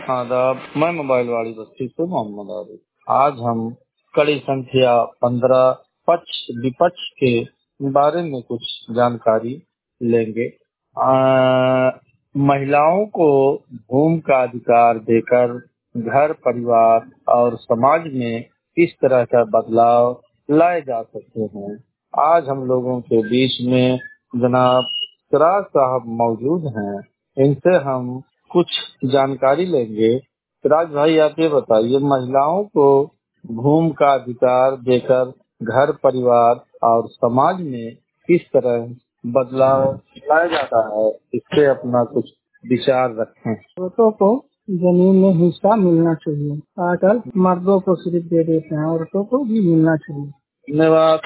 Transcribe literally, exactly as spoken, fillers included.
आदाब, मैं मोबाइल वाली बस्ती से मोहम्मद आरिफ। आज हम कड़ी संख्या पंद्रह पक्ष विपक्ष के बारे में कुछ जानकारी लेंगे। आ, महिलाओं को भूमि का अधिकार देकर घर, परिवार और समाज में किस तरह का बदलाव लाए जा सकते हैं। आज हम लोगों के बीच में जनाब सिराज साहब मौजूद हैं। इनसे हम कुछ जानकारी लेंगे। सिराज भाई, आप ये बताइए, महिलाओं को भूमि का अधिकार देकर घर, परिवार और समाज में किस तरह बदलाव लाया जाता है, इससे अपना कुछ विचार रखें। औरतों को जमीन में हिस्सा मिलना चाहिए। आजकल मर्दों को सिर्फ दे देते हैं, औरतों को भी मिलना चाहिए। धन्यवाद।